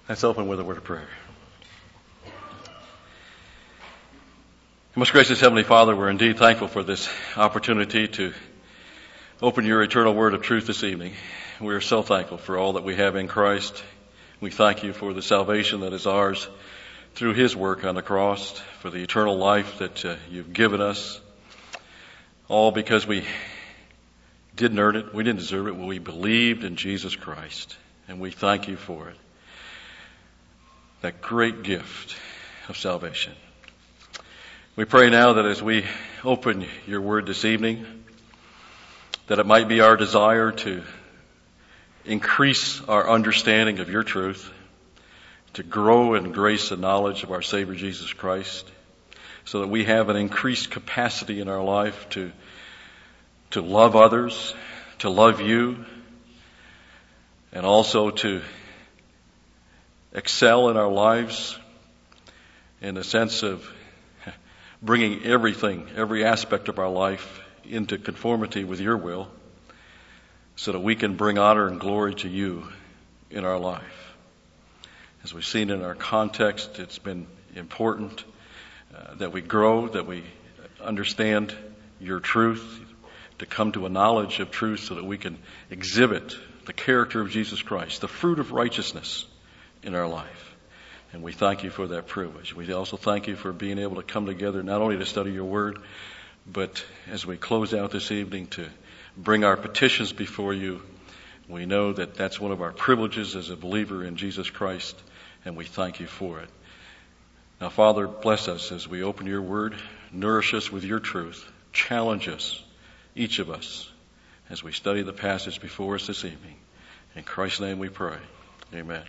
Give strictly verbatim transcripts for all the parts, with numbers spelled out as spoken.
Let's open with a word of prayer. Most gracious Heavenly Father, we're indeed thankful for this opportunity to open your eternal word of truth this evening. We are so thankful for all that we have in Christ. We thank you for the salvation that is ours through his work on the cross, for the eternal life that uh, you've given us, all because we didn't earn it, we didn't deserve it, but we believed in Jesus Christ, and we thank you for it. That great gift of salvation. We pray now that as we open your word this evening, that it might be our desire to increase our understanding of your truth, to grow in grace and knowledge of our Savior Jesus Christ, so that we have an increased capacity in our life to, to love others, to love you, and also to excel in our lives in the sense of bringing everything, every aspect of our life into conformity with your will, so that we can bring honor and glory to you in our life. As we've seen in our context, it's been important uh, that we grow, that we understand your truth, to come to a knowledge of truth so that we can exhibit the character of Jesus Christ, the fruit of righteousness in our life. And we thank you for that privilege. We also thank you for being able to come together not only to study your word, but as we close out this evening to bring our petitions before you. We know that that's one of our privileges as a believer in Jesus Christ, and we thank you for it. Now, Father, bless us as we open your word. Nourish us with your truth. Challenge us, each of us, as we study the passage before us this evening. In Christ's name we pray. Amen.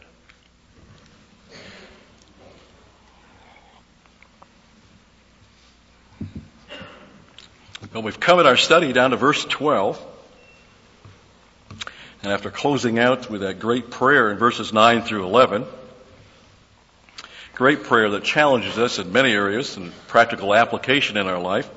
Well, we've come in our study down to verse twelve. And after closing out with that great prayer in verses nine through eleven, great prayer that challenges us in many areas and practical application in our life.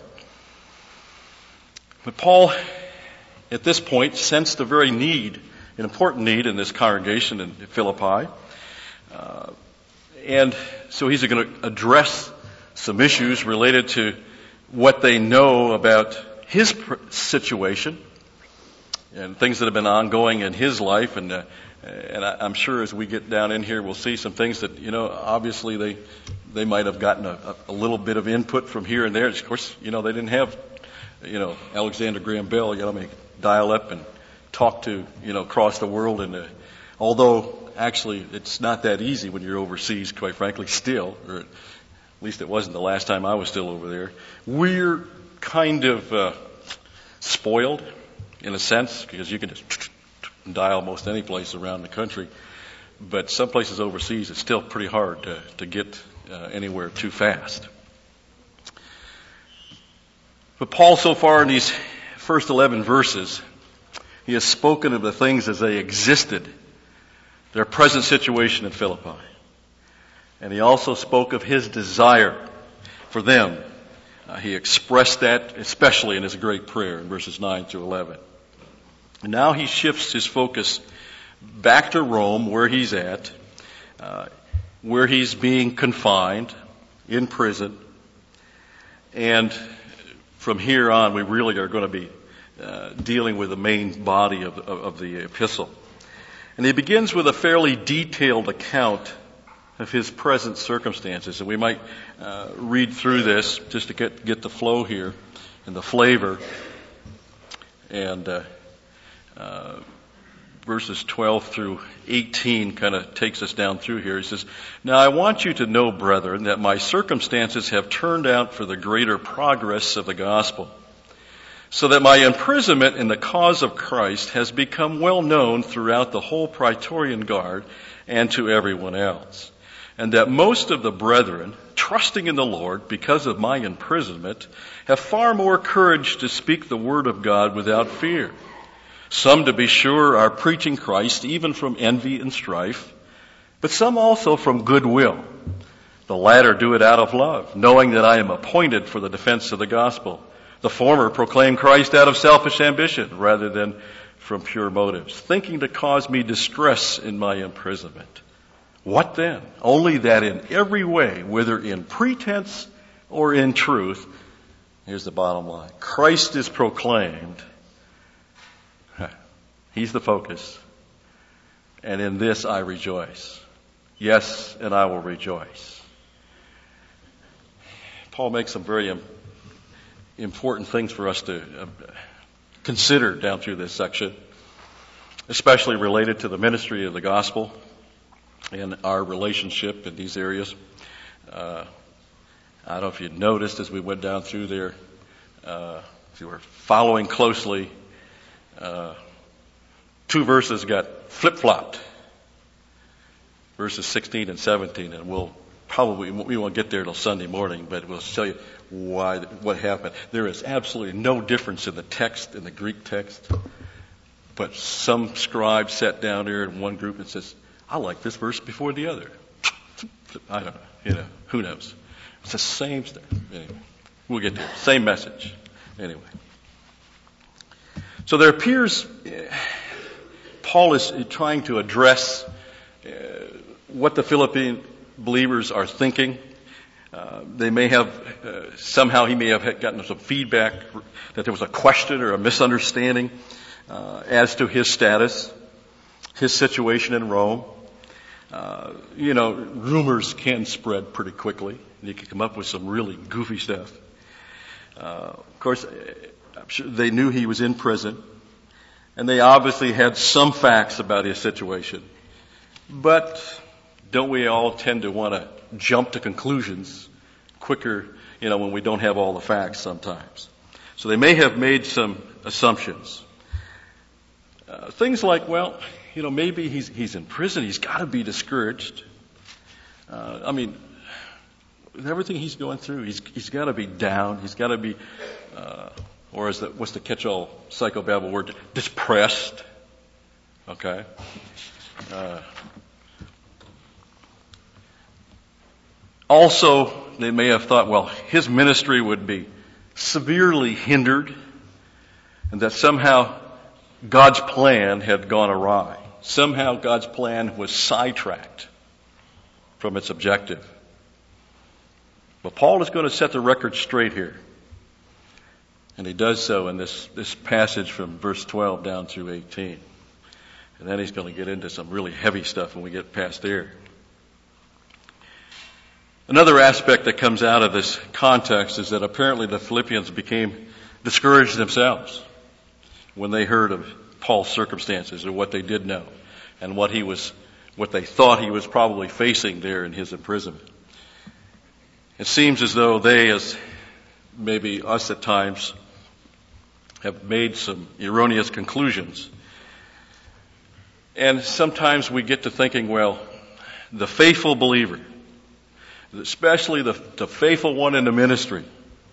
But Paul, at this point, sensed a very need, an important need in this congregation in Philippi. Uh, and so he's going to address some issues related to what they know about his situation and things that have been ongoing in his life. And uh, and I, I'm sure as we get down in here, we'll see some things that, you know, obviously they they might have gotten a, a little bit of input from here and there. Of course, you know, they didn't have, you know, Alexander Graham Bell, you know, I mean, dial up and talk to, you know, across the world. And uh, although actually it's not that easy when you're overseas, quite frankly, still, or at least it wasn't the last time I was still over there. We're kind of uh, spoiled in a sense, because you can just dial most any place around the country. But some places overseas, it's still pretty hard to, to get uh, anywhere too fast. But Paul, so far in these first eleven verses, he has spoken of the things as they existed, their present situation in Philippi. And he also spoke of his desire for them. Uh, he expressed that especially in his great prayer in verses nine through eleven. And now he shifts his focus back to Rome, where he's at, uh, where he's being confined, in prison. And from here on, we really are going to be uh, dealing with the main body of, of, of the epistle. And he begins with a fairly detailed account of his present circumstances. And we might uh, read through this just to get, get the flow here and the flavor. And uh, uh, verses twelve through eighteen kind of takes us down through here. He says, "Now I want you to know, brethren, that my circumstances have turned out for the greater progress of the gospel, so that my imprisonment in the cause of Christ has become well known throughout the whole Praetorian Guard and to everyone else. And that most of the brethren, trusting in the Lord because of my imprisonment, have far more courage to speak the word of God without fear. Some, to be sure, are preaching Christ even from envy and strife, but some also from goodwill. The latter do it out of love, knowing that I am appointed for the defense of the gospel. The former proclaim Christ out of selfish ambition rather than from pure motives, thinking to cause me distress in my imprisonment. What then? Only that in every way, whether in pretense or in truth, here's the bottom line, Christ is proclaimed. He's the focus. And in this I rejoice. Yes, and I will rejoice. Paul makes some very important things for us to consider down through this section, especially related to the ministry of the gospel and our relationship in these areas. Uh, I don't know if you noticed as we went down through there, uh, if you were following closely, uh, two verses got flip-flopped. Verses sixteen and seventeen, and we'll probably, we won't get there till Sunday morning, but we'll tell you why, what happened. There is absolutely no difference in the text, in the Greek text, but some scribe sat down there in one group and says, I like this verse before the other. I don't know, you know, who knows? It's the same stuff. Anyway, we'll get there. Same message. Anyway. So there appears, Paul is trying to address uh, what the Philippian believers are thinking. Uh, they may have, uh, somehow he may have gotten some feedback that there was a question or a misunderstanding uh, as to his status, his situation in Rome. Uh, you know, rumors can spread pretty quickly. You can come up with some really goofy stuff. Uh, of course, I'm sure they knew he was in prison, and they obviously had some facts about his situation. But don't we all tend to want to jump to conclusions quicker, you know, when we don't have all the facts sometimes? So they may have made some assumptions. Uh, things like, well, you know, maybe he's he's in prison. He's got to be discouraged. Uh, I mean, with everything he's going through, he's he's got to be down. He's got to be, uh, or is that what's the catch-all psychobabble word? Depressed. Okay. Uh, also, they may have thought, well, his ministry would be severely hindered, and that somehow God's plan had gone awry. Somehow God's plan was sidetracked from its objective. But Paul is going to set the record straight here. And he does so in this, this passage from verse twelve down through eighteen. And then he's going to get into some really heavy stuff when we get past there. Another aspect that comes out of this context is that apparently the Philippians became discouraged themselves when they heard of Paul's circumstances, or what they did know, and what he was, what they thought he was probably facing there in his imprisonment. It seems as though they, as maybe us at times, have made some erroneous conclusions. And sometimes we get to thinking, well, the faithful believer, especially the, the faithful one in the ministry,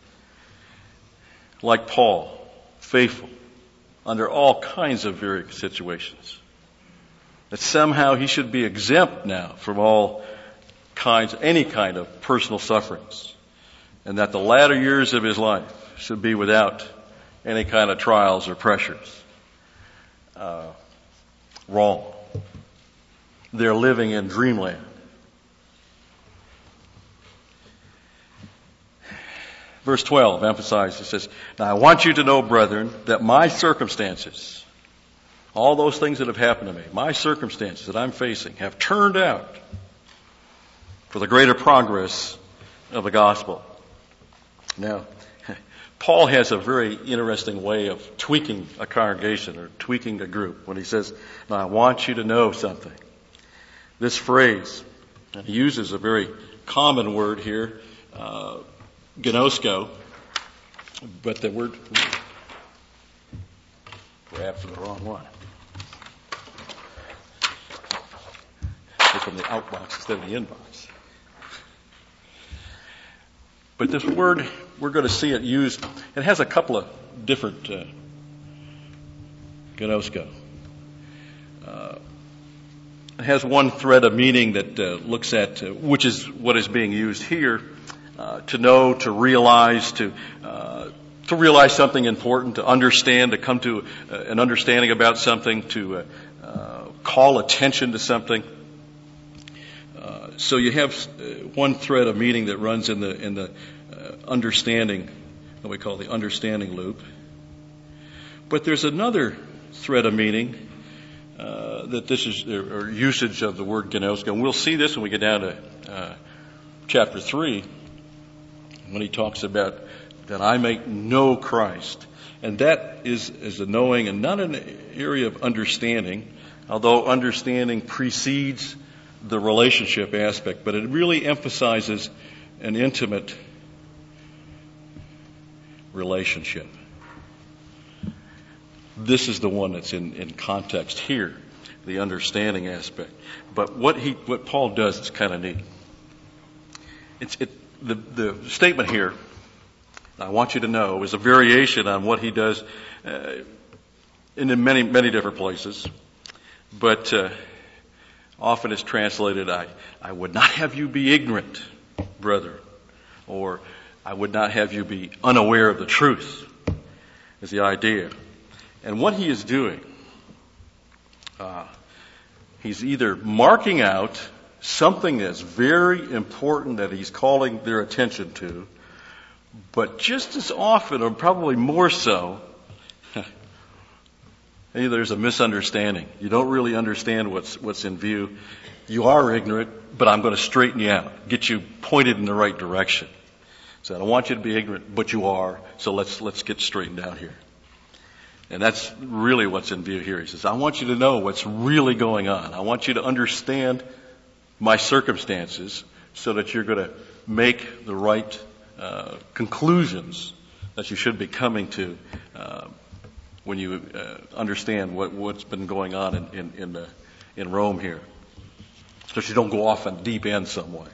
like Paul, faithful under all kinds of various situations, that somehow he should be exempt now from all kinds, any kind of personal sufferings, and that the latter years of his life should be without any kind of trials or pressures. Uh, wrong. They're living in dreamland. Verse twelve emphasizes, it says, now I want you to know, brethren, that my circumstances, all those things that have happened to me, my circumstances that I'm facing, have turned out for the greater progress of the gospel. Now, Paul has a very interesting way of tweaking a congregation or tweaking a group when he says, now I want you to know something. This phrase, and he uses a very common word here, uh, gnosko, but the word, grabbed from the wrong one. It's from the outbox instead of the inbox. But this word, we're going to see it used, it has a couple of different uh, gnosko. Uh, it has one thread of meaning that uh, looks at, uh, which is what is being used here, uh, to know, to realize, to uh, to realize something important, to understand, to come to uh, an understanding about something, to uh, uh, call attention to something. Uh, so you have uh, one thread of meaning that runs in the in the uh, understanding, what we call the understanding loop. But there's another thread of meaning uh, that this is, or usage of the word gnosko. And we'll see this when we get down to uh, chapter three, when he talks about that I may know Christ. And that is, is a knowing and not an area of understanding, although understanding precedes the relationship aspect, but it really emphasizes an intimate relationship. This is the one that's in, in context here, the understanding aspect. But what he, what Paul does is kind of neat. It's, it, the, the statement here, I want you to know, is a variation on what he does uh, in many, many different places. But uh, often it's translated, I, I would not have you be ignorant, brother. Or, I would not have you be unaware of the truth, is the idea. And what he is doing, uh, he's either marking out something that's very important that he's calling their attention to, but just as often, or probably more so, hey, there's a misunderstanding. You don't really understand what's what's in view. You are ignorant, but I'm going to straighten you out, get you pointed in the right direction. So I don't want you to be ignorant, but you are. So let's let's get straightened out here. And that's really what's in view here. He says, I want you to know what's really going on. I want you to understand my circumstances so that you're going to make the right uh, conclusions that you should be coming to uh, when you uh, understand what, what's been going on in, in, in, the, in Rome here. So you don't go off on deep end some way.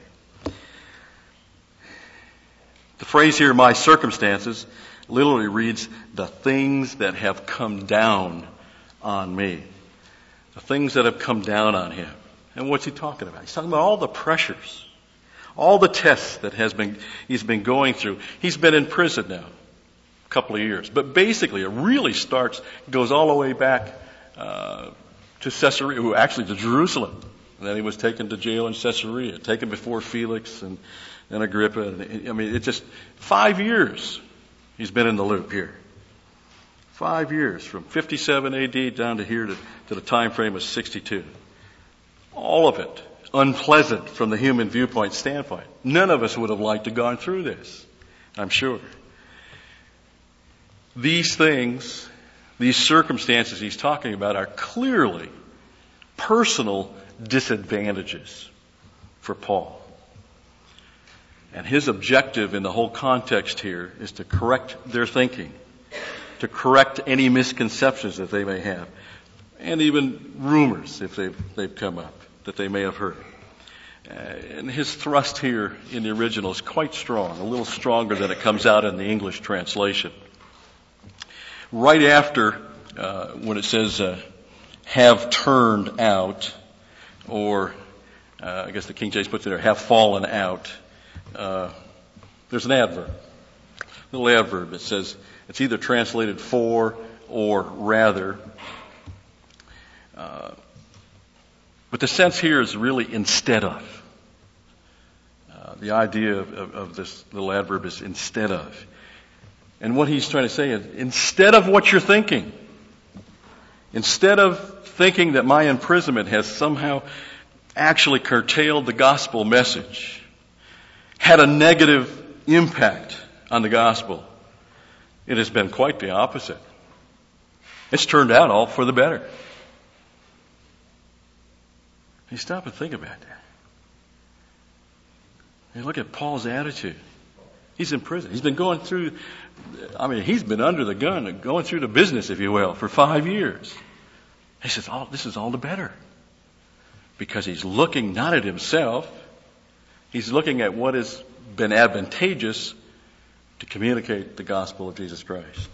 The phrase here, my circumstances, literally reads, the things that have come down on me. The things that have come down on him. And what's he talking about? He's talking about all the pressures, all the tests that has been he's been going through. He's been in prison now a couple of years. But basically it really starts, goes all the way back uh, to Caesarea, actually to Jerusalem. And then he was taken to jail in Caesarea, taken before Felix and, and Agrippa. And, I mean, it's just five years. He's been in the loop here. Five years, from fifty-seven A D down to here to, to the time frame of sixty-two. All of it unpleasant from the human viewpoint standpoint. None of us would have liked to have gone through this, I'm sure. These things, these circumstances he's talking about are clearly personal disadvantages for Paul. And his objective in the whole context here is to correct their thinking, to correct any misconceptions that they may have, and even rumors, if they've, they've come up, that they may have heard. Uh, and his thrust here in the original is quite strong, a little stronger than it comes out in the English translation. Right after, uh, when it says, uh, have turned out, or uh, I guess the King James puts it there, have fallen out, Uh, there's an adverb, a little adverb. It says it's either translated for or rather. Uh, but the sense here is really instead of. Uh, the idea of, of, of this little adverb is instead of. And what he's trying to say is instead of what you're thinking, instead of thinking that my imprisonment has somehow actually curtailed the gospel message, had a negative impact on the gospel, it has been quite the opposite. It's turned out all for the better. You stop and think about that. You look at Paul's attitude. He's in prison. He's been going through, I mean, he's been under the gun, going through the business, if you will, for five years. He says, oh, this is all the better. Because he's looking not at himself, he's looking at what has been advantageous to communicate the gospel of Jesus Christ.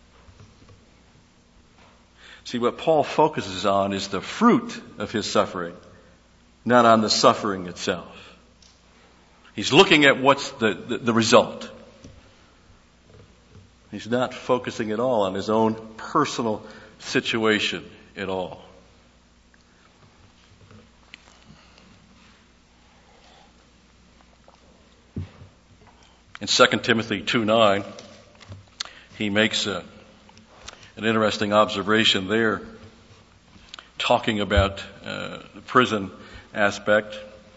See, what Paul focuses on is the fruit of his suffering, not on the suffering itself. He's looking at what's the, the, the result. He's not focusing at all on his own personal situation at all. In Second Timothy two nine, he makes a, an interesting observation there, talking about uh, the prison aspect.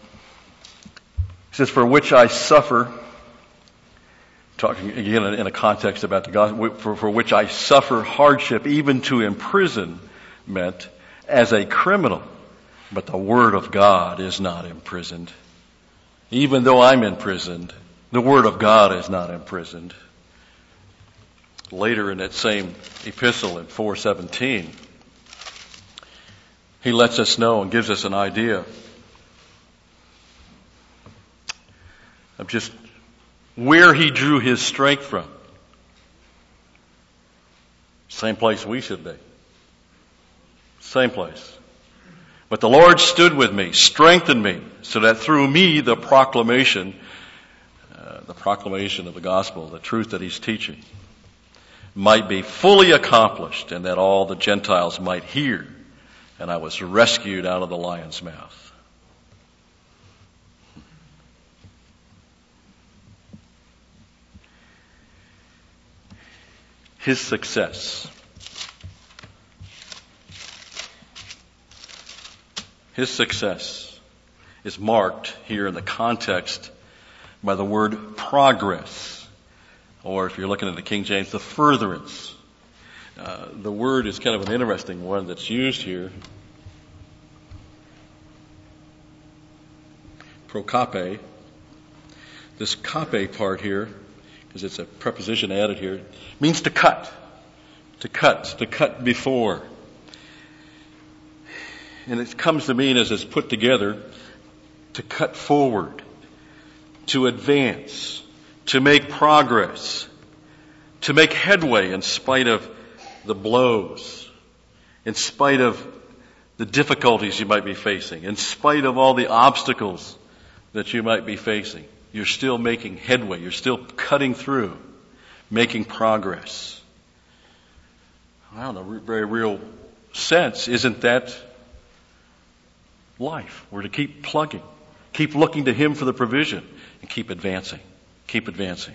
He says, "For which I suffer," talking again in a context about the gospel, for, for which I suffer hardship, even to imprisonment, as a criminal. But the word of God is not imprisoned. Even though I'm imprisoned, the word of God is not imprisoned. Later in that same epistle in four seventeen, he lets us know and gives us an idea of just where he drew his strength from. Same place we should be. Same place. But the Lord stood with me, strengthened me, so that through me the proclamation, uh, the proclamation of the gospel, the truth that he's teaching, might be fully accomplished, and that all the Gentiles might hear. And I was rescued out of the lion's mouth. His success. His success is marked here in the context by the word progress, or if you're looking at the King James, the furtherance. Uh, the word is kind of an interesting one that's used here. Prokape. This kape part here, because it's a preposition added here, means to cut. To cut. To cut before. And it comes to mean, as it's put together, to cut forward, to advance, to make progress, to make headway in spite of the blows, in spite of the difficulties you might be facing, in spite of all the obstacles that you might be facing. You're still making headway. You're still cutting through, making progress. Well, in a very real sense, isn't that life? We're to keep plugging, keep looking to Him for the provision, and keep advancing, keep advancing.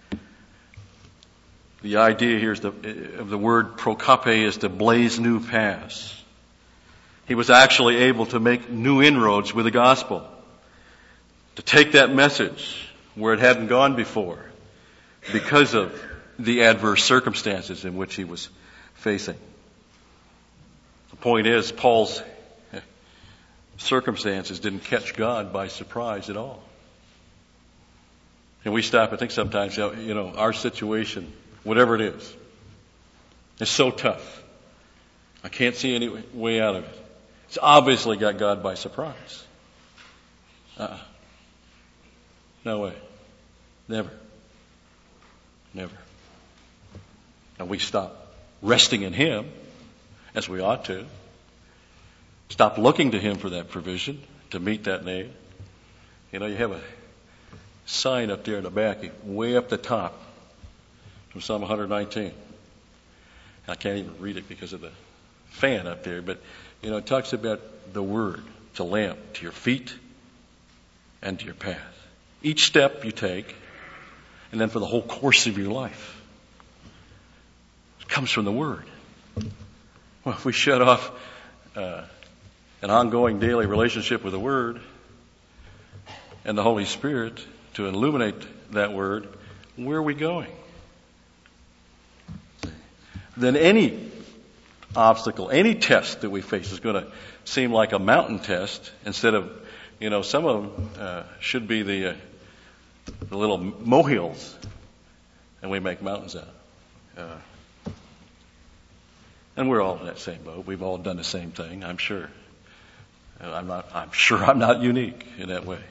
The idea here is the, of the word prokape is to blaze new paths. He was actually able to make new inroads with the gospel, to take that message where it hadn't gone before because of the adverse circumstances in which he was facing. The point is, Paul's circumstances didn't catch God by surprise at all. And we stop and think sometimes, you know, our situation, whatever it is, is so tough. I can't see any way out of it. It's obviously got God by surprise. Uh-uh. No way. Never. Never. And we stop resting in Him, as we ought to. Stop looking to Him for that provision, to meet that need. You know, you have a sign up there in the back, way up the top, from Psalm one nineteen. I can't even read it because of the fan up there, but, you know, it talks about the Word. It's a lamp to your feet and to your path. Each step you take, and then for the whole course of your life, it comes from the Word. Well, if we shut off uh, an ongoing daily relationship with the Word and the Holy Spirit to illuminate that Word, where are we going? Then any obstacle, any test that we face is going to seem like a mountain test instead of, you know, some of them uh, should be the, uh, the little molehills, and we make mountains out of. Uh, and we're all in that same boat. We've all done the same thing, I'm sure. And I'm not. I'm sure I'm not unique in that way.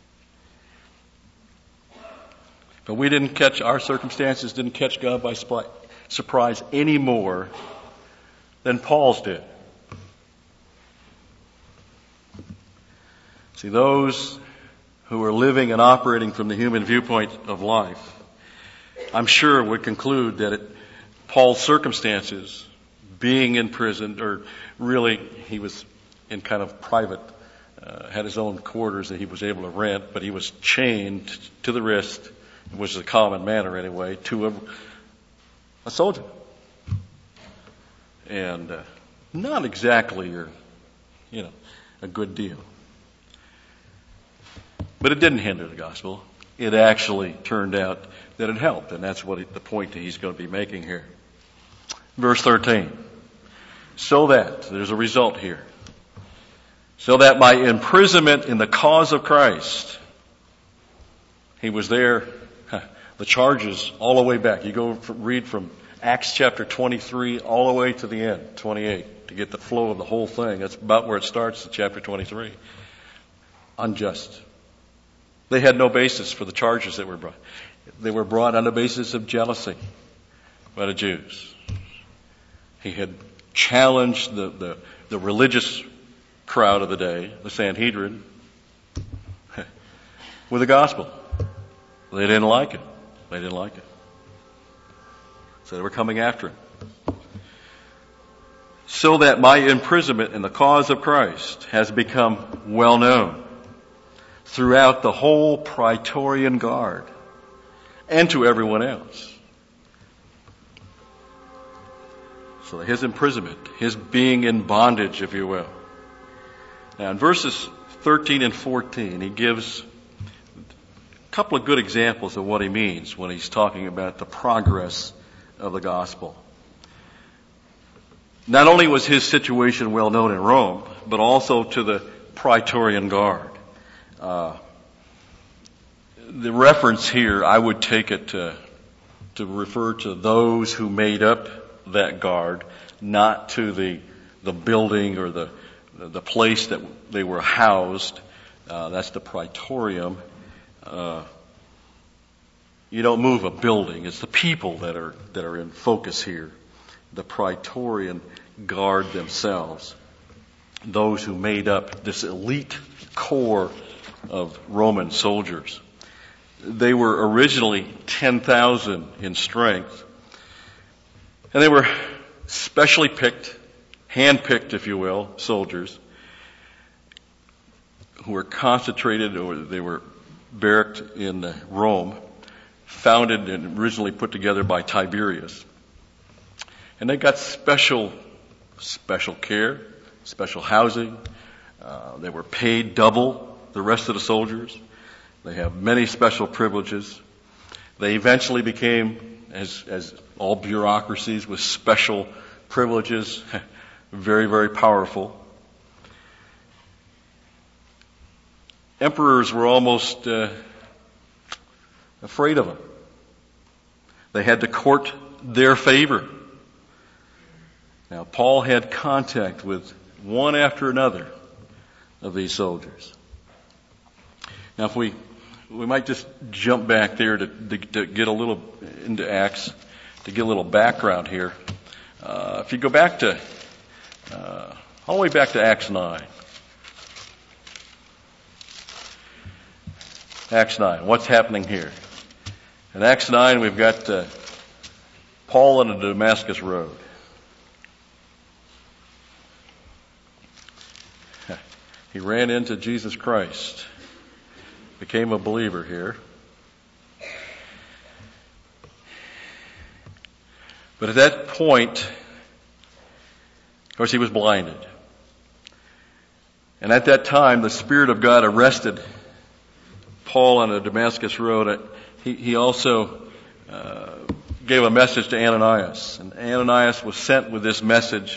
But we didn't catch our circumstances didn't catch God by surprise any more than Paul's did. See, those who are living and operating from the human viewpoint of life, I'm sure would conclude that it, Paul's circumstances, being in prison, or really he was in kind of private, uh, had his own quarters that he was able to rent, but he was chained to the wrist which is a common manner anyway, to a, a soldier. And uh, not exactly your, you know, a good deal. But it didn't hinder the gospel. It actually turned out that it helped, and that's what he, the point that he's going to be making here. Verse thirteen. So that, there's a result here. So that my imprisonment in the cause of Christ, he was there, the charges all the way back. You go read from Acts chapter twenty-three all the way to the end, twenty-eight, to get the flow of the whole thing. That's about where it starts in chapter twenty-three. Unjust. They had no basis for the charges that were brought. They were brought on the basis of jealousy by the Jews. He had challenged the, the, the religious crowd of the day, the Sanhedrin, with the gospel. They didn't like it. They didn't like it. So they were coming after him. So that my imprisonment in the cause of Christ has become well known throughout the whole Praetorian Guard and to everyone else. So his imprisonment, his being in bondage, if you will. Now in verses thirteen and fourteen, he gives a couple of good examples of what he means when he's talking about the progress of the gospel. Not only was his situation well known in Rome, but also to the Praetorian Guard. Uh, the reference here, I would take it to, to refer to those who made up that guard, not to the the building or the the place that they were housed. Uh, that's the Praetorium. Uh, you don't move a building; it's the people that are that are in focus here. The Praetorian Guard themselves, those who made up this elite core of Roman soldiers. They were originally ten thousand in strength, and they were specially picked, hand-picked, if you will, soldiers who were concentrated, or they were barracked in Rome, founded and originally put together by Tiberius. And they got special, special care, special housing. Uh, they were paid double the rest of the soldiers. They have many special privileges. They eventually became, as, as all bureaucracies with special privileges, very, very powerful. Emperors were almost uh, afraid of them. They had to court their favor. Now, Paul had contact with one after another of these soldiers. Now, if we we might just jump back there to, to, to get a little into Acts, to get a little background here. Uh, if you go back to uh, all the way back to Acts nine. Acts nine. What's happening here? In Acts nine, we've got uh, Paul on the Damascus Road. He ran into Jesus Christ, became a believer here. But at that point, of course, he was blinded. And at that time, the Spirit of God arrested Paul on the Damascus Road. He, he also uh, gave a message to Ananias. And Ananias was sent with this message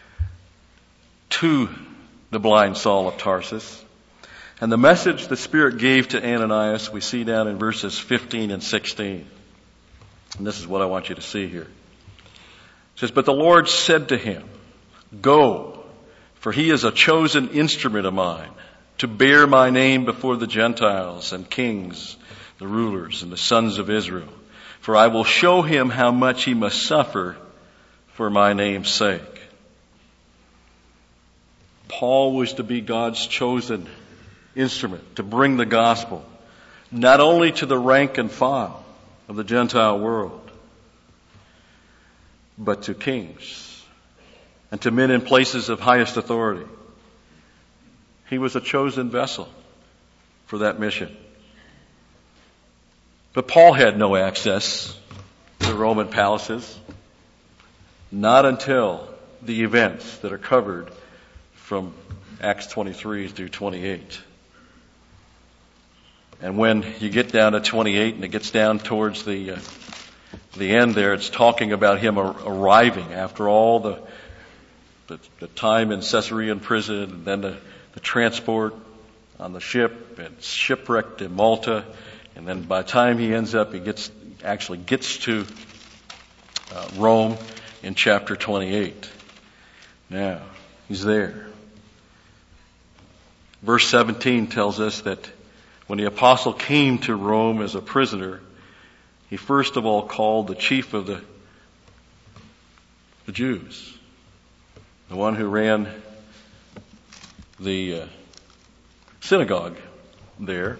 to the blind Saul of Tarsus. And the message the Spirit gave to Ananias, we see down in verses fifteen and sixteen. And this is what I want you to see here. It says, "But the Lord said to him, 'Go, for he is a chosen instrument of mine, to bear my name before the Gentiles and kings, the rulers, and the sons of Israel. For I will show him how much he must suffer for my name's sake.'" Paul was to be God's chosen instrument to bring the gospel, not only to the rank and file of the Gentile world, but to kings and to men in places of highest authority. He was a chosen vessel for that mission. But Paul had no access to Roman palaces, not until the events that are covered from Acts twenty-three through twenty-eight. And when you get down to twenty-eight and it gets down towards the uh, the end there, it's talking about him ar- arriving after all the, the the time in Caesarea prison, and then the, the transport on the ship, and shipwrecked in Malta, and then by the time he ends up, he gets actually gets to uh, Rome in chapter twenty-eight. Now, he's there. Verse seventeen tells us that when the apostle came to Rome as a prisoner, he first of all called the chief of the, the Jews, the one who ran the uh, synagogue there.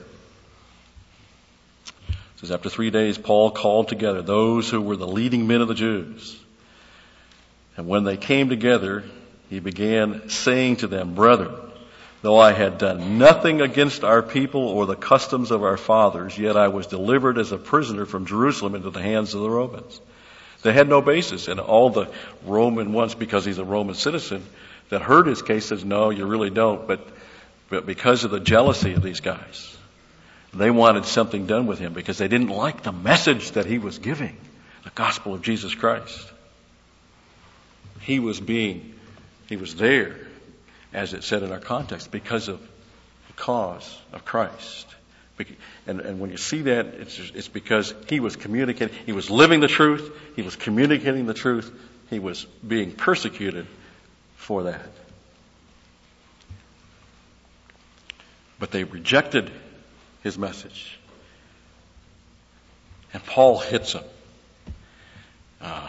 It says, after three days, Paul called together those who were the leading men of the Jews. And when they came together, he began saying to them, "Brethren, though I had done nothing against our people or the customs of our fathers, yet I was delivered as a prisoner from Jerusalem into the hands of the Romans." They had no basis. And all the Roman ones, because he's a Roman citizen, that heard his case says, "No, you really don't." But, but because of the jealousy of these guys, they wanted something done with him because they didn't like the message that he was giving, the gospel of Jesus Christ. He was being, he was there, as it said in our context, because of the cause of Christ. And, and when you see that, it's, it's because he was communicating, he was living the truth, he was communicating the truth, he was being persecuted for that. But they rejected his message. And Paul hits them. Uh,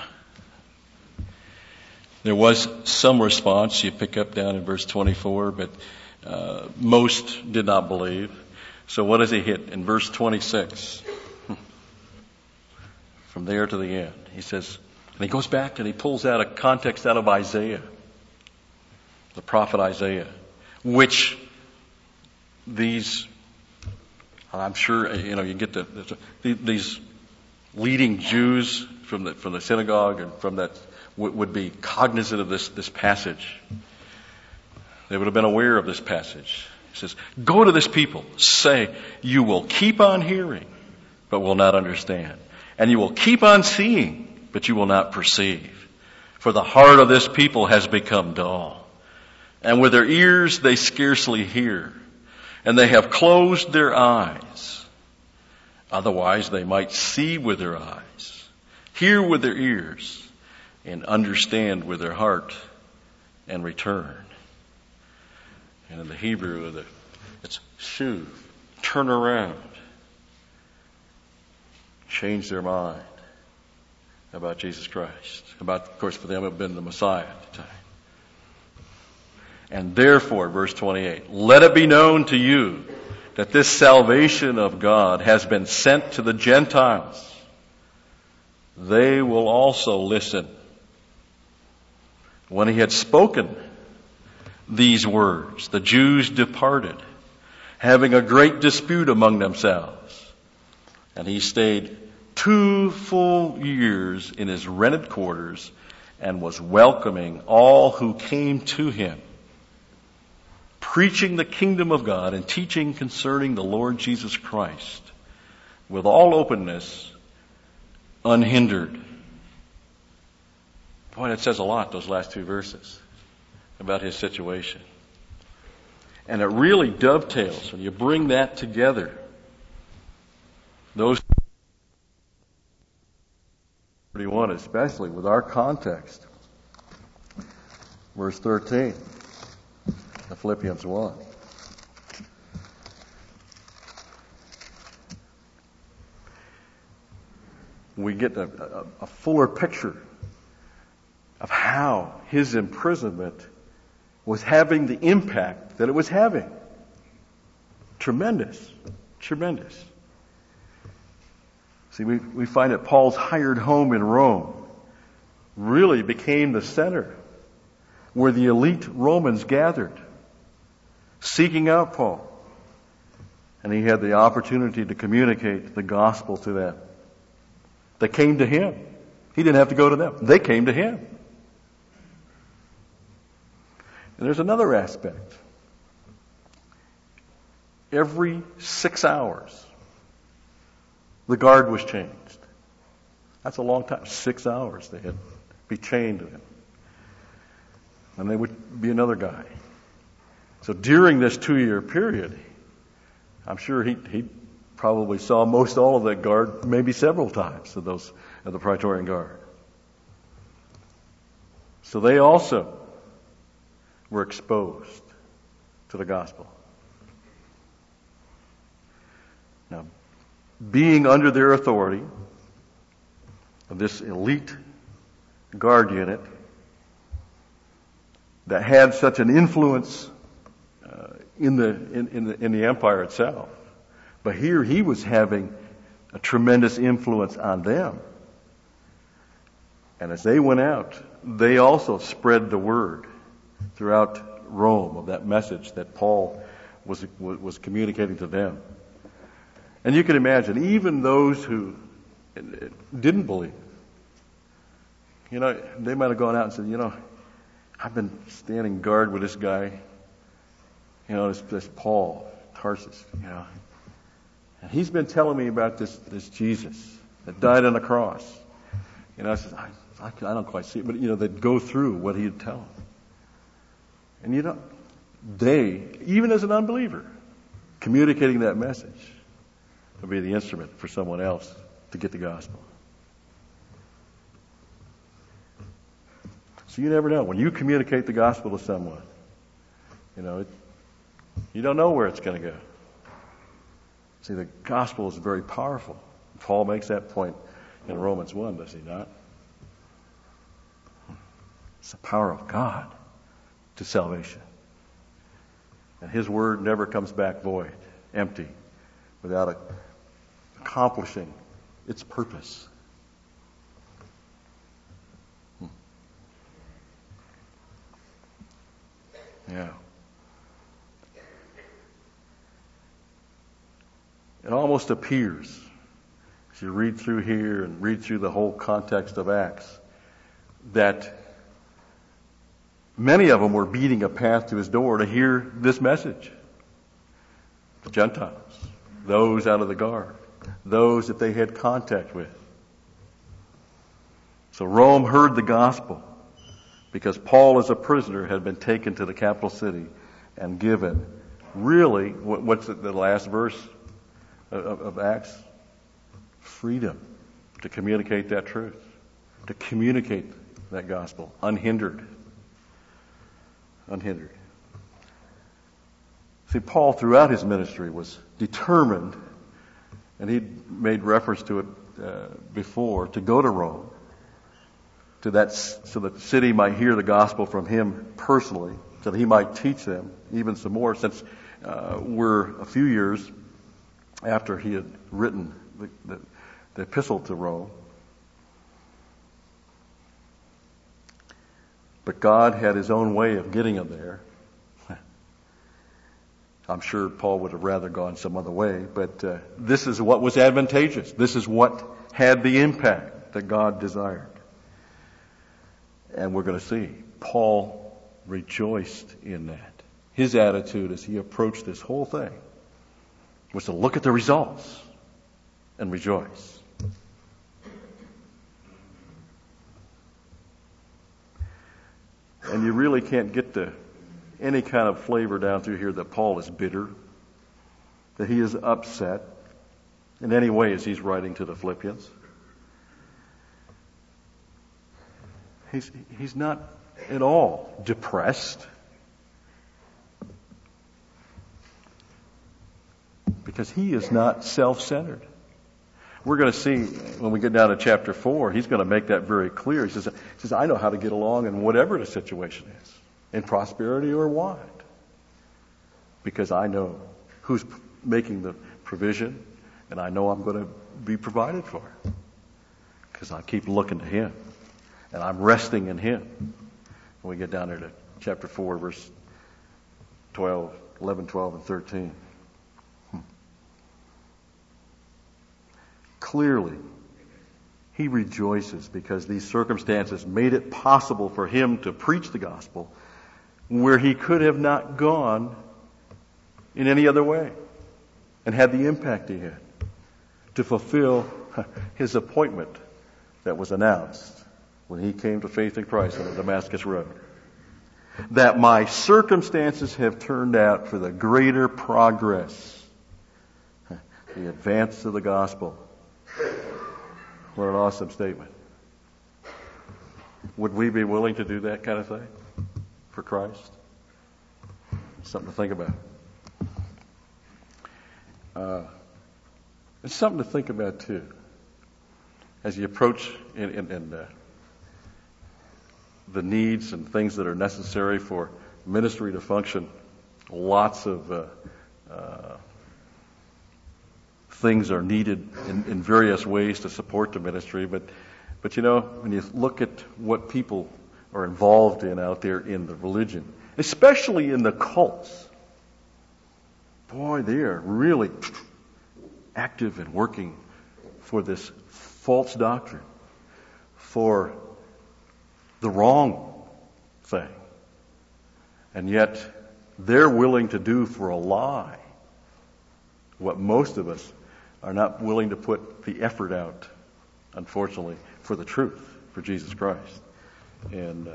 There was some response. You pick up down in verse twenty-four, but uh, most did not believe. So what does he hit? In verse twenty-six, from there to the end, he says, and he goes back and he pulls out a context out of Isaiah, the prophet Isaiah, which these, I'm sure, you know, you get the, these leading Jews from the, from the synagogue and from that would be cognizant of this, this passage. They would have been aware of this passage. He says, "Go to this people, say, you will keep on hearing, but will not understand. And you will keep on seeing, but you will not perceive. For the heart of this people has become dull. And with their ears they scarcely hear. And they have closed their eyes. Otherwise they might see with their eyes, hear with their ears, and understand with their heart and return." And in the Hebrew, it's shuv, turn around, change their mind about Jesus Christ. About, of course, for them it had been the Messiah at the time. "And therefore," verse twenty-eight, "let it be known to you that this salvation of God has been sent to the Gentiles. They will also listen." When he had spoken these words, the Jews departed, having a great dispute among themselves. And he stayed two full years in his rented quarters and was welcoming all who came to him, preaching the kingdom of God and teaching concerning the Lord Jesus Christ with all openness, unhindered. Boy, that says a lot, those last two verses, about his situation. And it really dovetails when you bring that together. Those thirty-one, especially with our context. Verse thirteen of Philippians one. We get a, a, a fuller picture of how his imprisonment was having the impact that it was having. Tremendous. Tremendous. See, we, we find that Paul's hired home in Rome really became the center where the elite Romans gathered, seeking out Paul And he had the opportunity to communicate the gospel to them. They came to him. He didn't have to go to them. They came to him. And there's another aspect. Every six hours, the guard was changed. That's a long time. Six hours they had to be chained to him. And there would be another guy. So during this two-year period, I'm sure he he probably saw most all of that guard, maybe several times of those of the Praetorian Guard. So they also were exposed to the gospel. Now, being under their authority of this elite guard unit that had such an influence uh, in the in, in the in the empire itself, but here he was having a tremendous influence on them. And as they went out, they also spread the word throughout Rome of that message that Paul was was communicating to them. And you can imagine, even those who didn't believe, you know, they might have gone out and said, you know, I've been standing guard with this guy, you know, this, this Paul Tarsus, you know, and he's been telling me about this this Jesus that died on the cross. You know, I said, I, I, I don't quite see it, but you know, they'd go through what he'd tell them. And you know, they, even as an unbeliever, communicating that message will be the instrument for someone else to get the gospel. So you never know. When you communicate the gospel to someone, you know, it, you don't know where it's going to go. See, the gospel is very powerful. Paul makes that point in Romans one, does he not? It's the power of God to salvation. And his word never comes back void, empty, without a, accomplishing its purpose. Hmm. Yeah. It almost appears, as you read through here and read through the whole context of Acts, that many of them were beating a path to his door to hear this message. The Gentiles, those out of the guard, those that they had contact with. So Rome heard the gospel because Paul, as a prisoner, had been taken to the capital city and given, really, what's the last verse of, of Acts? Freedom to communicate that truth, to communicate that gospel unhindered. Unhindered. See, Paul, throughout his ministry, was determined, and he made reference to it uh, before, to go to Rome, to that, so that the city might hear the gospel from him personally, so that he might teach them even some more, since uh, we're a few years after he had written the, the, the epistle to Rome. But God had his own way of getting him there. I'm sure Paul would have rather gone some other way, but uh, this is what was advantageous. This is what had the impact that God desired. And we're going to see Paul rejoiced in that. His attitude as he approached this whole thing was to look at the results and rejoice. And you really can't get the any kind of flavor down through here that Paul is bitter, that he is upset in any way as he's writing to the Philippians. He's, he's not at all depressed, because he is not self-centered. We're going to see when we get down to chapter four, he's going to make that very clear. He says, he says, I know how to get along in whatever the situation is, in prosperity or want, because I know who's making the provision, and I know I'm going to be provided for, because I keep looking to him, and I'm resting in him. When we get down there to chapter four, verse twelve, eleven, twelve, and thirteen. clearly, he rejoices because these circumstances made it possible for him to preach the gospel where he could have not gone in any other way and had the impact he had to fulfill his appointment that was announced when he came to faith in Christ on the Damascus Road. That my circumstances have turned out for the greater progress, the advance of the gospel. What an awesome statement. Would we be willing to do that kind of thing for Christ? Something to think about. Uh, it's something to think about too as you approach in, in, in uh, the needs and things that are necessary for ministry to function. Lots of uh, uh, things are needed in, in various ways to support the ministry, but but you know, when you look at what people are involved in out there in the religion, especially in the cults, boy, they are really active and working for this false doctrine, for the wrong thing. And yet, they're willing to do for a lie what most of us are not willing to put the effort out, unfortunately, for the truth, for Jesus Christ. And uh,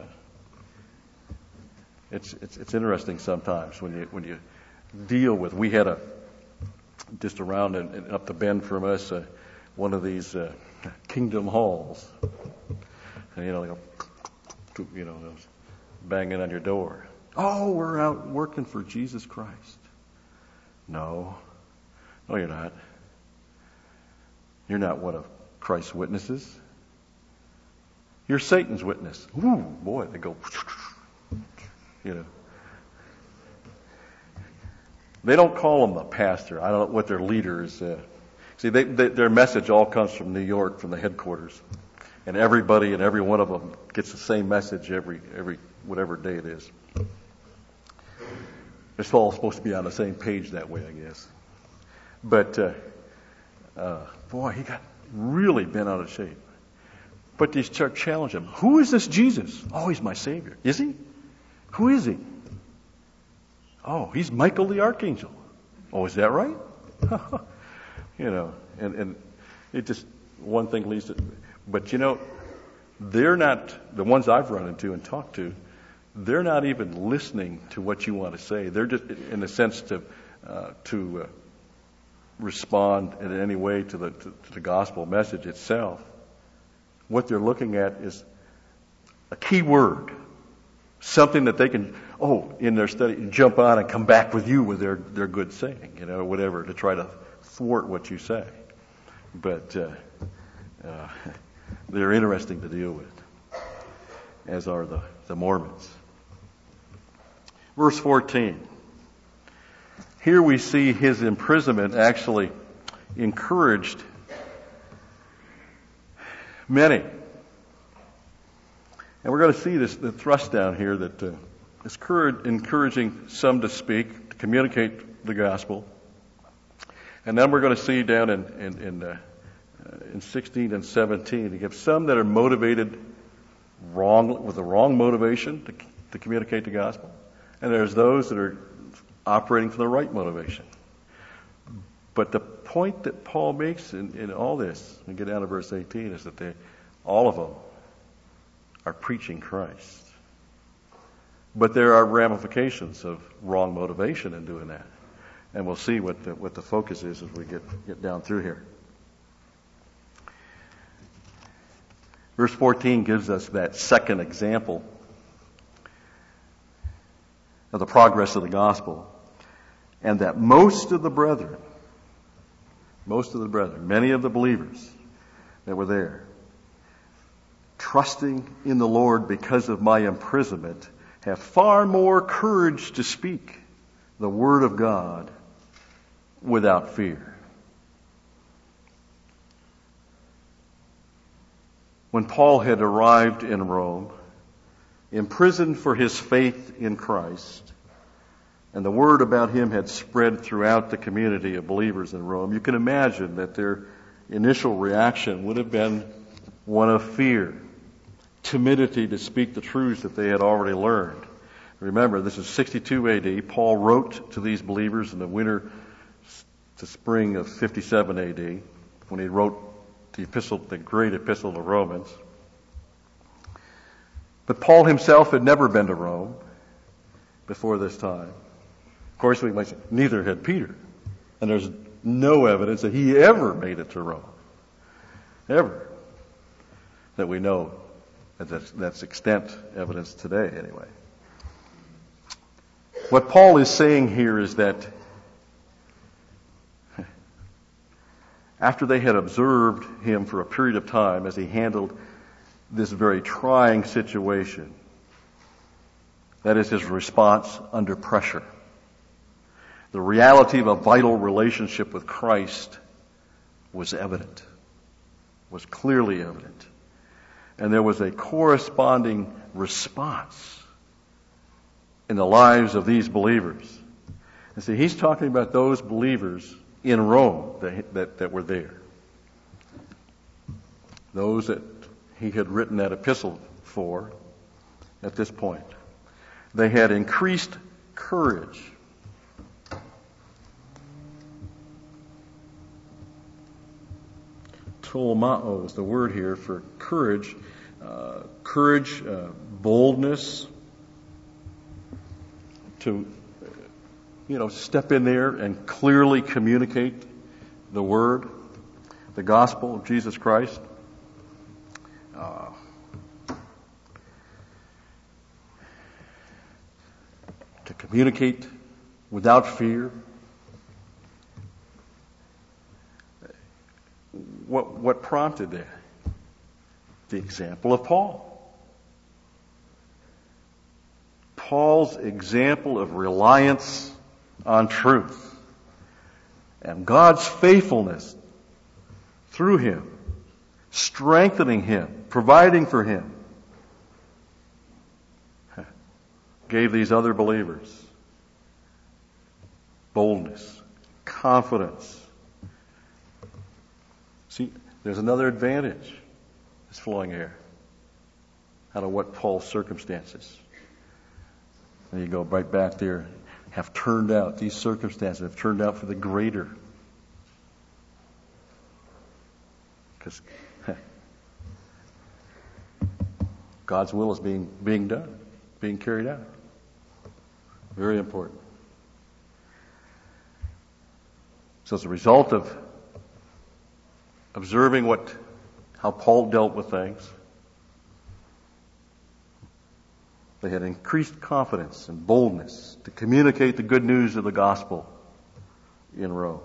it's, it's it's interesting sometimes when you when you deal with. We had a just around and, and up the bend from us uh, one of these uh, Kingdom Halls, and you know, they go, you know, those banging on your door. Oh, we're out working for Jesus Christ. No, no, you're not. You're not one of Christ's witnesses. You're Satan's witness. Ooh, boy, they go, you know. They don't call him a pastor. I don't know what their leader is. Uh, see, they, they, their message all comes from New York, from the headquarters. And everybody and every one of them gets the same message every, every whatever day it is. It's all supposed to be on the same page that way, I guess. But, uh, uh, boy, he got really bent out of shape. But they start challenging him. Who is this Jesus? Oh, he's my Savior. Is he? Who is he? Oh, he's Michael the Archangel. Oh, is that right? You know, and, and it just, one thing leads to, but you know, they're not, the ones I've run into and talked to, they're not even listening to what you want to say. They're just, in a sense, to uh, to uh, respond in any way to the to, to the gospel message itself. What they're looking at is a key word, something that they can, oh, in their study, jump on and come back with you with their, their good saying, you know, whatever, to try to thwart what you say. But uh, uh, they're interesting to deal with, as are the, the Mormons. Verse fourteen. Here we see his imprisonment actually encouraged many. And we're going to see this, the thrust down here that uh, is encouraging some to speak, to communicate the gospel. And then we're going to see down in in in, uh, in sixteen and seventeen, you have some that are motivated wrong with the wrong motivation to, to communicate the gospel, and there's those that are operating for the right motivation. But the point that Paul makes in, in all this, we get down to verse eighteen, is that they, all of them are preaching Christ. But there are ramifications of wrong motivation in doing that. And we'll see what the, what the focus is as we get, get down through here. Verse fourteen gives us that second example of the progress of the gospel, and that most of the brethren, most of the brethren, many of the believers that were there, trusting in the Lord because of my imprisonment, have far more courage to speak the word of God without fear. When Paul had arrived in Rome, imprisoned for his faith in Christ, and the word about him had spread throughout the community of believers in Rome, you can imagine that there initial reaction would have been one of fear, timidity to speak the truths that they had already learned. Remember, this is sixty-two A D. Paul wrote to these believers in the winter to spring of fifty-seven A D when he wrote the epistle, the great epistle to Romans. But Paul himself had never been to Rome before this time. Of course, we might say, neither had Peter. And there's no evidence that he ever made it to Rome. Ever. That we know. That's, that's extant evidence today, anyway. What Paul is saying here is that after they had observed him for a period of time as he handled this very trying situation, that is his response under pressure, the reality of a vital relationship with Christ was evident, was clearly evident. And there was a corresponding response in the lives of these believers. And see, he's talking about those believers in Rome that, that, that were there. Those that he had written that epistle for at this point. They had increased courage. Tolomao is the word here for courage. Uh, courage, uh, boldness to, you know, step in there and clearly communicate the word, the gospel of Jesus Christ. Uh, to communicate without fear. What, what prompted that? The example of Paul. Paul's example of reliance on truth and God's faithfulness through him, strengthening him, providing for him, gave these other believers boldness, confidence. See, there's another advantage that's flowing here out of what Paul's circumstances. And you go right back there, have turned out, these circumstances have turned out for the greater. Because God's will is being, being done, being carried out. Very important. So as a result of observing what, how Paul dealt with things, they had increased confidence and boldness to communicate the good news of the gospel in Rome.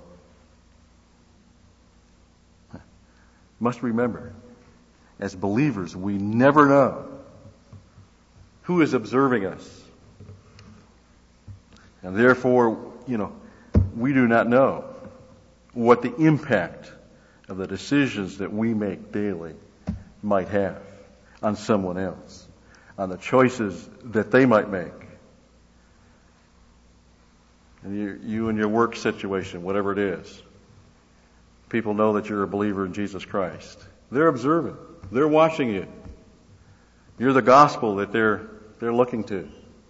Must remember, as believers, we never know who is observing us. And therefore, you know, we do not know what the impact of the decisions that we make daily might have on someone else, on the choices that they might make. And you, you in your work situation, whatever it is, people know that you're a believer in Jesus Christ. They're observant. They're watching you. You're the gospel that they're, they're looking to.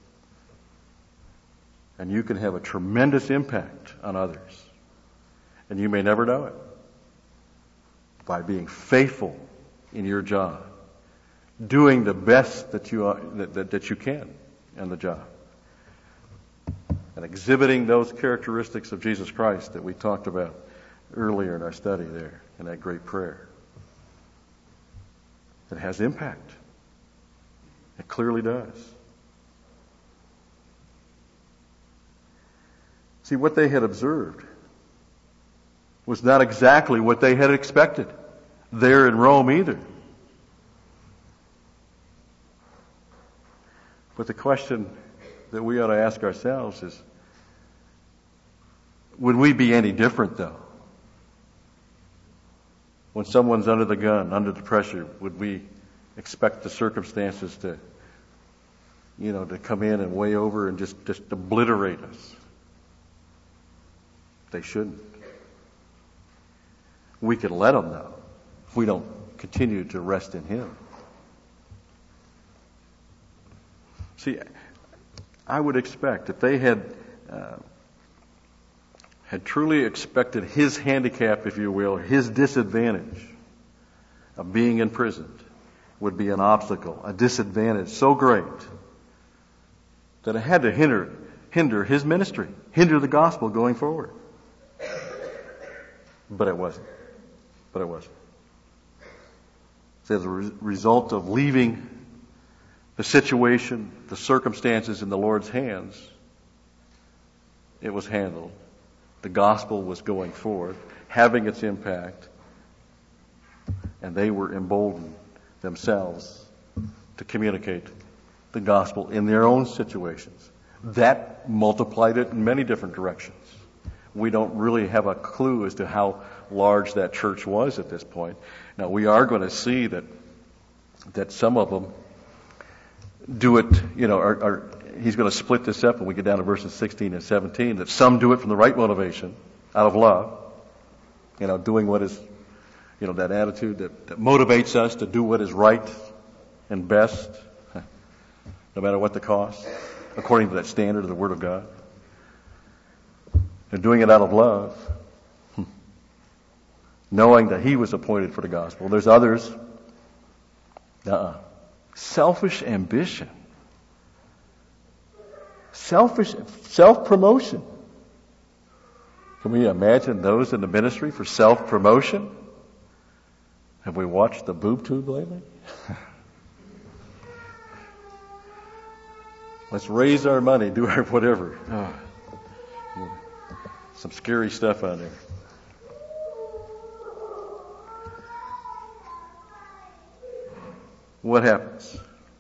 And you can have a tremendous impact on others. And you may never know it. By being faithful in your job. Doing the best that you are, that, that, that you can in the job. And exhibiting those characteristics of Jesus Christ that we talked about earlier in our study there, in that great prayer. It has impact. It clearly does. See, what they had observed was not exactly what they had expected there in Rome either. But the question that we ought to ask ourselves is, would we be any different though? When someone's under the gun, under the pressure, would we expect the circumstances to, you know, to come in and weigh over and just, just obliterate us? They shouldn't. we can let them know if we don't continue to rest in Him. See, I would expect if they had uh, had truly expected His handicap, if you will, His disadvantage of being imprisoned would be an obstacle, a disadvantage so great that it had to hinder hinder His ministry, hinder the gospel going forward. But it wasn't. But it wasn't. So as a re- result of leaving the situation, the circumstances in the Lord's hands, it was handled. The gospel was going forward, having its impact, and they were emboldened themselves to communicate the gospel in their own situations. That multiplied it in many different directions. We don't really have a clue as to how large that church was at this point. Now, we are going to see that that some of them do it, you know, are, are, he's going to split this up when we get down to verses sixteen and seventeen, that some do it from the right motivation, out of love, you know, doing what is, you know, that attitude that, that motivates us to do what is right and best, no matter what the cost, according to that standard of the Word of God. They're doing it out of love, knowing that He was appointed for the gospel. There's others, uh-uh. Selfish ambition. Selfish, self-promotion. Can we imagine those in the ministry for self-promotion? Have we watched the boob tube lately? Let's raise our money, do our whatever. Oh, yeah. Some scary stuff on there. What happens?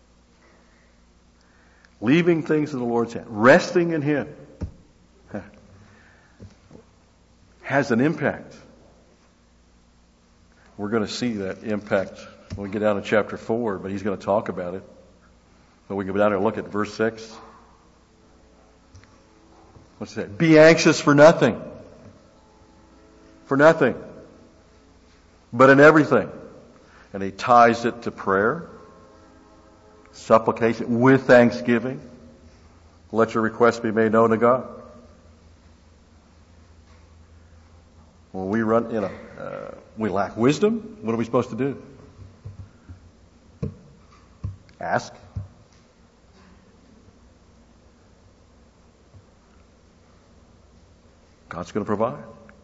Leaving things in the Lord's hand, resting in Him, has an impact. We're going to see that impact when we get down to chapter four, but he's going to talk about it. But we can go down and look at verse six. What's that? Be anxious for nothing. For nothing. But in everything. And he ties it to prayer, supplication, with thanksgiving. Let your requests be made known to God. When we run, you know, uh, we lack wisdom, what are we supposed to do? Ask. God's going to provide.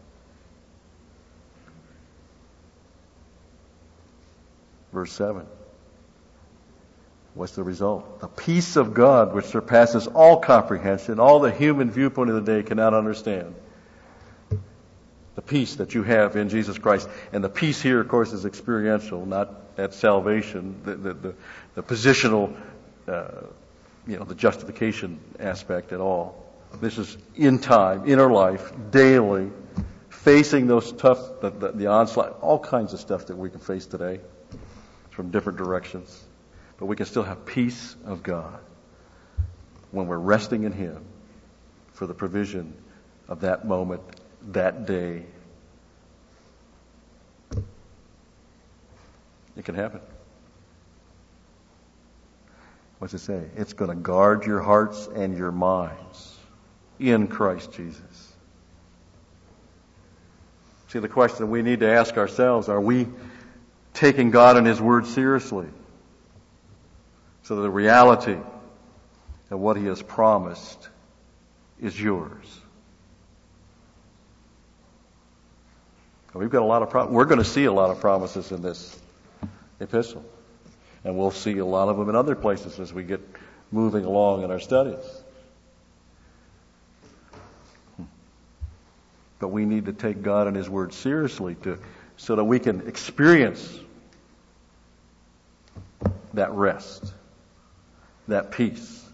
Verse seven. What's the result? The peace of God, which surpasses all comprehension, all the human viewpoint of the day cannot understand. The peace that you have in Jesus Christ. And the peace here, of course, is experiential, not at salvation. The, the, the, the positional, uh, you know, the justification aspect at all. This is in time, in our life, daily, facing those tough, the, the, the onslaught, all kinds of stuff that we can face today from different directions. But we can still have peace of God when we're resting in Him for the provision of that moment, that day. It can happen. What's it say? It's going to guard your hearts and your minds in Christ Jesus. See, the question we need to ask ourselves, are we taking God and His Word seriously? So that the reality of what He has promised is yours. We've got a lot of pro- we're going to see a lot of promises in this epistle. And we'll see a lot of them in other places as we get moving along in our studies. But we need to take God and His Word seriously to, so that we can experience that rest, that peace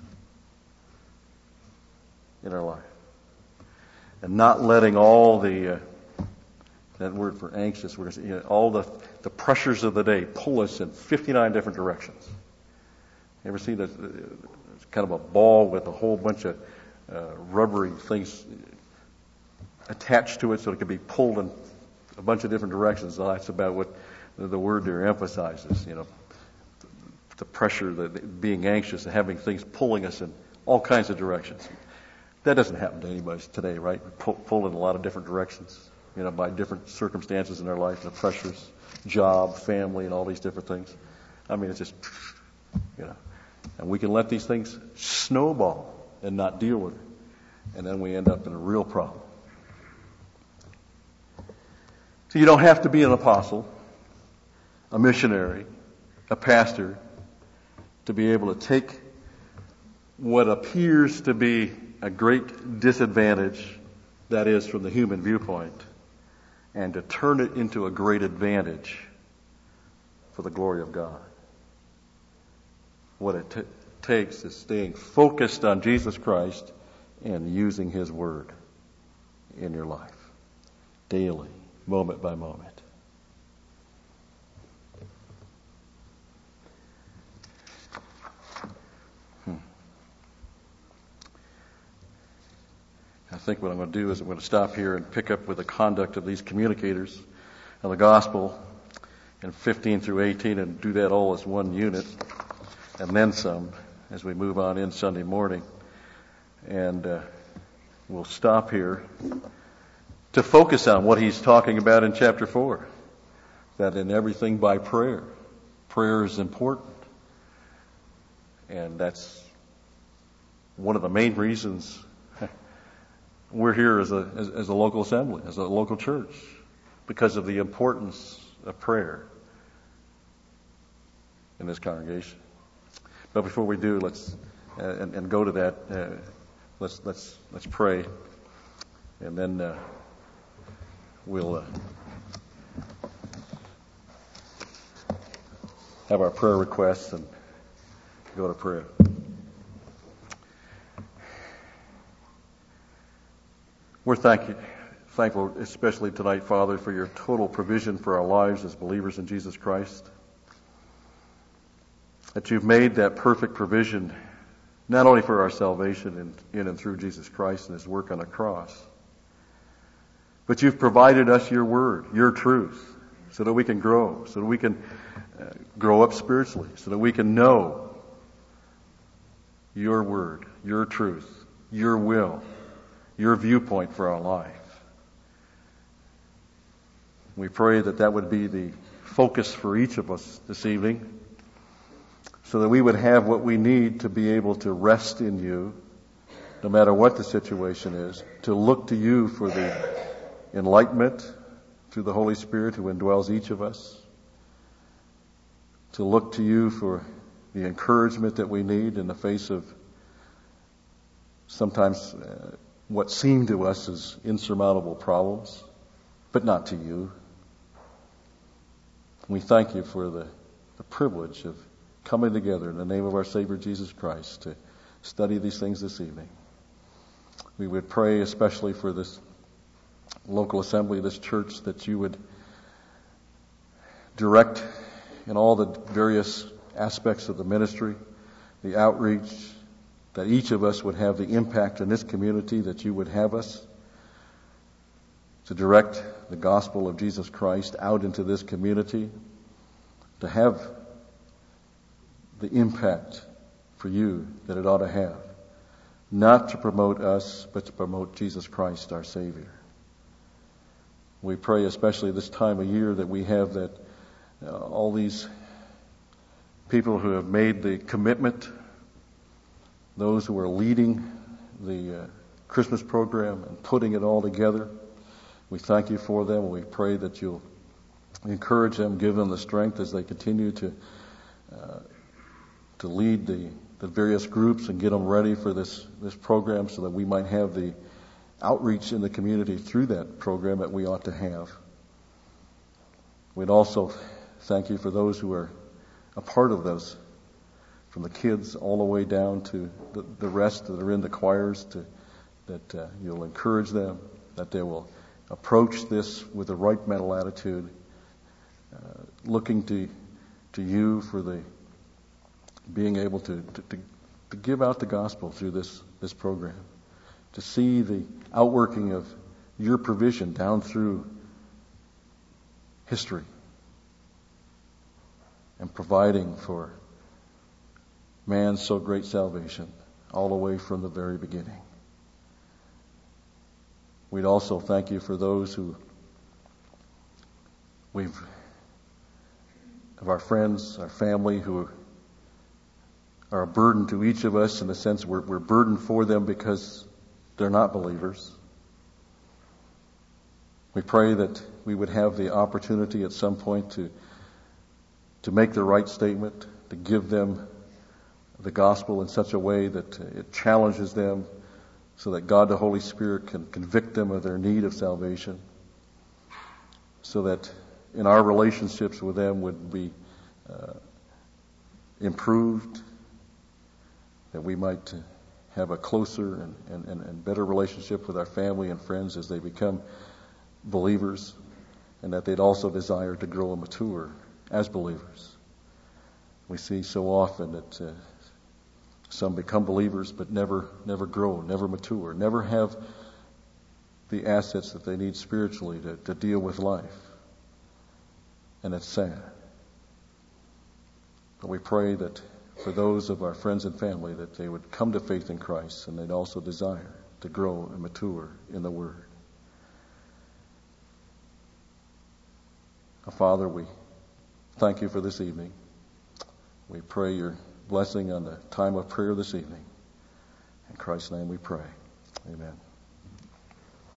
in our life. And not letting all the, uh, that word for anxious, we're going to say, you know, all the, the pressures of the day pull us in fifty-nine different directions. You ever see this, it's kind of a ball with a whole bunch of uh, rubbery things attached to it so it can be pulled in a bunch of different directions. That's about what the word there emphasizes. You know, the pressure, the, the being anxious, and having things pulling us in all kinds of directions. That doesn't happen to anybody today, right? We pull, pull in a lot of different directions, you know, by different circumstances in our life, the pressures, job, family, and all these different things. I mean, it's just, you know, and we can let these things snowball and not deal with it. And then we end up in a real problem. So you don't have to be an apostle, a missionary, a pastor, to be able to take what appears to be a great disadvantage, that is from the human viewpoint, and to turn it into a great advantage for the glory of God. What it t- takes is staying focused on Jesus Christ and using His Word in your life, daily, moment by moment. Hmm. I think what I'm going to do is I'm going to stop here and pick up with the conduct of these communicators of the gospel in fifteen through eighteen and do that all as one unit and then some as we move on in Sunday morning. And uh, we'll stop here to focus on what he's talking about in chapter four, that in everything by prayer. Prayer is important. And that's one of the main reasons we're here as a, as, as a local assembly, as a local church, because of the importance of prayer in this congregation. But before we do, let's uh, and, and go to that. Uh, let's let's let's pray, and then uh, we'll uh, have our prayer requests and go to prayer. We're thank you, thankful, especially tonight, Father, for your total provision for our lives as believers in Jesus Christ. That you've made that perfect provision not only for our salvation in, in and through Jesus Christ and His work on the cross, but you've provided us your word, your truth, so that we can grow, so that we can uh, grow up spiritually, so that we can know your word, your truth, your will, your viewpoint for our life. We pray that that would be the focus for each of us this evening, so that we would have what we need to be able to rest in you, no matter what the situation is, to look to you for the enlightenment through the Holy Spirit who indwells each of us, to look to you for the encouragement that we need in the face of sometimes uh, what seem to us as insurmountable problems, but not to you. We thank you for the, the privilege of coming together in the name of our Savior Jesus Christ to study these things this evening. We would pray especially for this local assembly, this church, that you would direct in all the various aspects of the ministry, the outreach, that each of us would have the impact in this community that you would have us to direct the gospel of Jesus Christ out into this community, to have the impact for you that it ought to have, not to promote us, but to promote Jesus Christ, our Savior. We pray especially this time of year that we have that uh, all these people who have made the commitment, those who are leading the uh, Christmas program and putting it all together, we thank you for them. We pray that you'll encourage them, give them the strength as they continue to uh, to lead the, the various groups and get them ready for this, this program, so that we might have the outreach in the community through that program that we ought to have. We'd also thank you for those who are a part of those, from the kids all the way down to the, the rest that are in the choirs, to, that uh, you'll encourage them, that they will approach this with the right mental attitude, uh, looking to to you for the being able to, to, to, to give out the gospel through this, this program, to see the outworking of your provision down through history and providing for man's so great salvation all the way from the very beginning. We'd also thank you for those who we've, of our friends, our family, who are a burden to each of us in the sense we're, we're burdened for them because they're not believers. We pray that we would have the opportunity at some point to to make the right statement, to give them the gospel in such a way that it challenges them so that God the Holy Spirit can convict them of their need of salvation, so that in our relationships with them would be uh, improved, that we might have a closer and, and, and better relationship with our family and friends as they become believers, and that they'd also desire to grow and mature as believers. We see so often that uh, some become believers but never never grow, never mature, never have the assets that they need spiritually to, to deal with life. And it's sad. But we pray that for those of our friends and family that they would come to faith in Christ, and they'd also desire to grow and mature in the Word. Our Father, we thank you for this evening. We pray your blessing on the time of prayer this evening. In Christ's name we pray. Amen.